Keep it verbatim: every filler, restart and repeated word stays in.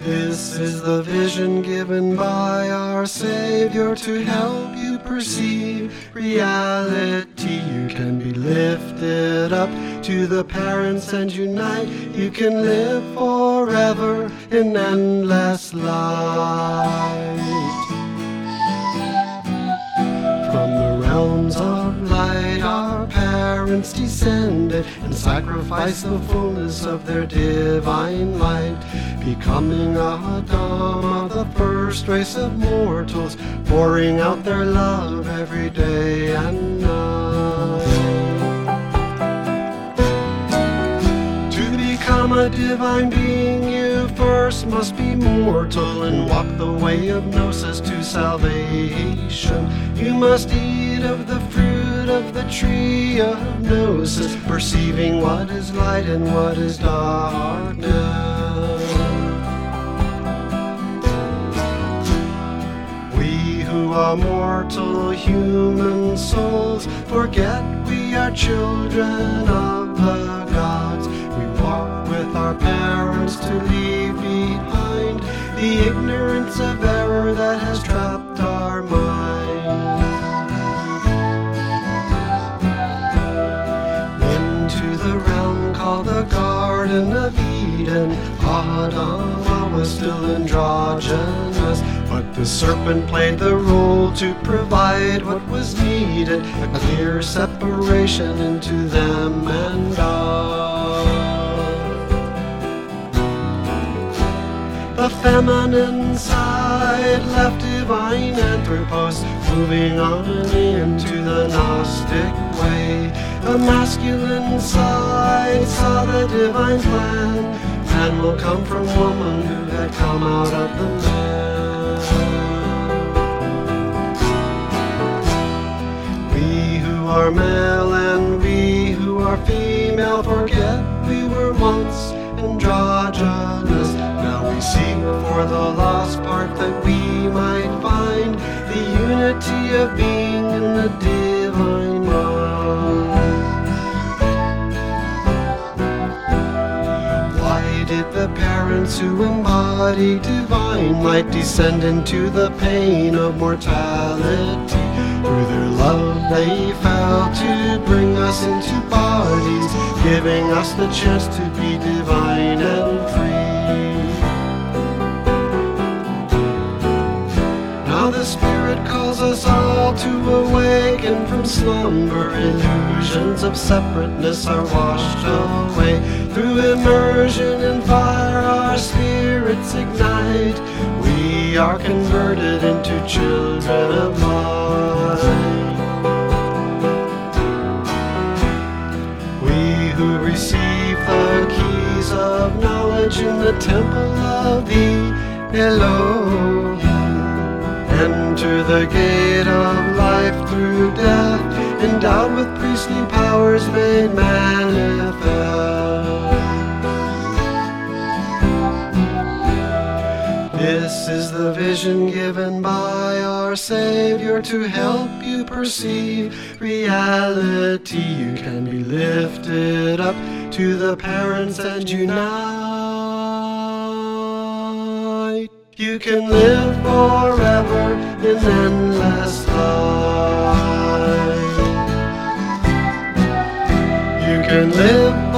This is the vision given by our Savior to help you perceive reality. You can be lifted up to the parents and unite. You can live forever in endless light. From the realms of light our parents descended and sacrificed the fullness of their divine light, becoming Adam of the first race of mortals, pouring out their love every day and night. To become a divine being, you first must be mortal and walk the way of gnosis to salvation. You must eat of the fruit of the tree of gnosis, perceiving what is light and what is darkness. We who are mortal human souls forget we are children of the gods. We walk with our parents to leave behind the ignorance of error that has trapped our minds. Into the realm called the Garden of Eden, Adam was still androgynous, but the serpent played the role to provide what was needed, a clear separation into them and God. The feminine side left divine anthropos, moving on into the Gnostic way. The masculine side saw the divine plan. Man will come from woman who had come out of the man. We who are male and we who are female forget we were once androgynous. Now we seek for the lost part that we might find the unity of being in the divine mind. Why did the parents who embody divine light descend into the pain of mortality? Through their love they fell to bring us into bodies, giving us the chance to be divine and free. Now the Spirit calls us all to awaken from slumber. Illusions of separateness are washed away. Through immersion in fire our spirits ignite. We are converted into children of light. We who receive the keys of knowledge in the temple of the Elohim enter the gate of life through death, endowed with priestly powers made manifest. This is the vision given by our Savior to help you perceive reality. You can be lifted up to the parents and unite. You can live forever in endless light. You can live